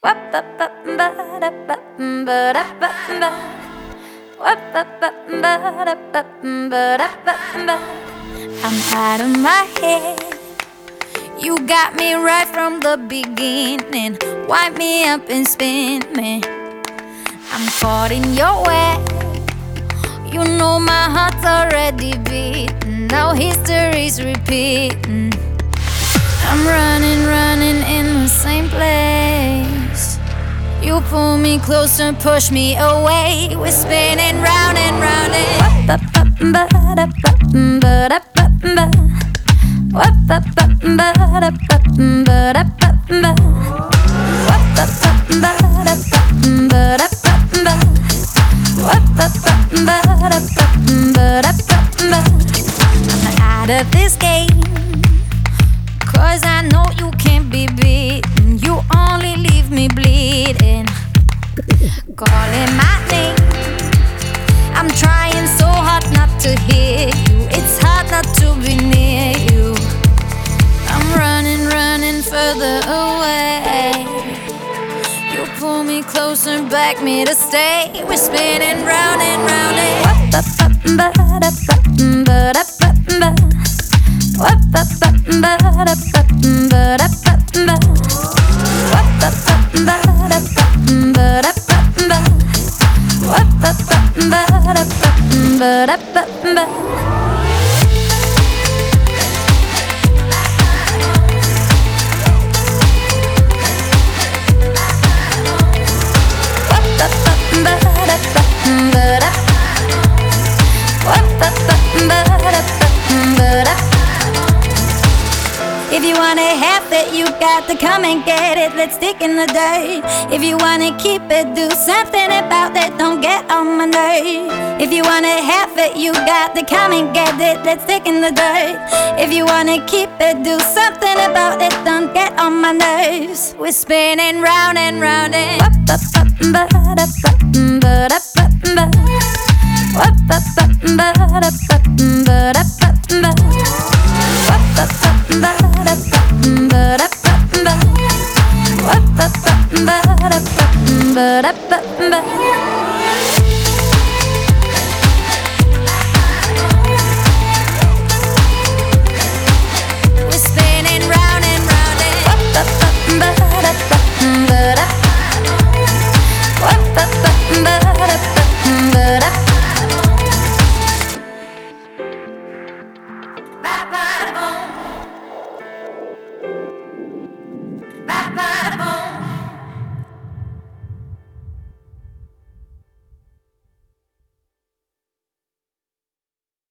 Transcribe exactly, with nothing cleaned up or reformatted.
I'm out of my head. You got me right from the beginning. Wind me up and spin me. I'm caught in your web. You know my heart's already beating. Now history's repeating. I'm running, running in the same place. You pull me closer, push me away. We're spinning round and round and I'm out of this game, 'cause I know you can't be beaten. You only leave me bleeding. Calling my name, I'm trying so hard not to hear you. It's hard not to be near you. I'm running, running further away. You pull me closer, back me to stay. We're spinning round and round and if you wanna have it, you got to come and get it. Let's stick in the dirt. If you wanna keep it, do something about it. Don't get on my nerves. If you wanna have it, you got to come and get it. Let's stick in the dirt. If you wanna keep it, do something about it. Don't get on my nerves. We're spinning round and round and Ba-da-ba-ba